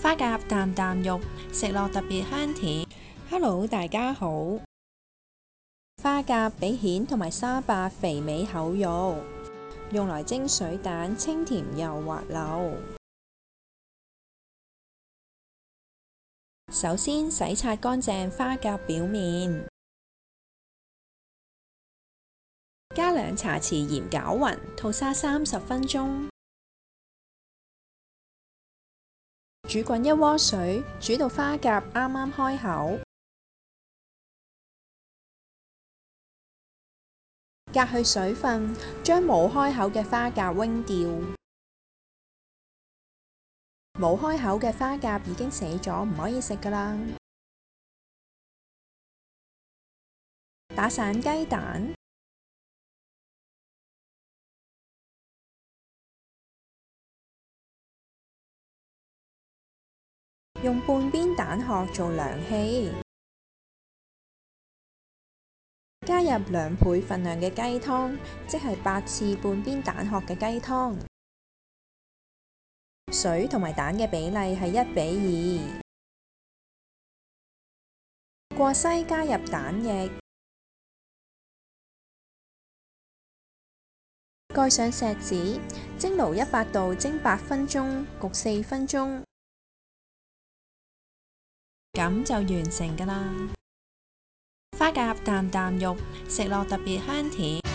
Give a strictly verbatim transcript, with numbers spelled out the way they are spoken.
花甲啖啖肉，食落特別香甜。Hello， 大家好。花甲比蜆同埋沙白肥美厚肉，用來蒸水蛋，清甜又滑溜。首先洗刷乾淨花甲表面，加兩茶匙鹽攪勻，吐沙三十分鐘。煮滾一鍋水，煮到花甲啱啱開口，隔去水分，將冇開口嘅花甲扔掉。冇開口嘅花甲已經死咗，唔可以食㗎喇。打散雞蛋，用半邊蛋殼做涼氣，加入兩倍份量嘅雞湯，即係八次半邊蛋殼嘅雞湯。水同埋蛋嘅比例係一比二。過篩加入蛋液，蓋上錫紙，蒸爐一百度蒸八分鐘，焗四分鐘。咁就完成㗎啦！花甲啖啖肉，食落特別香甜。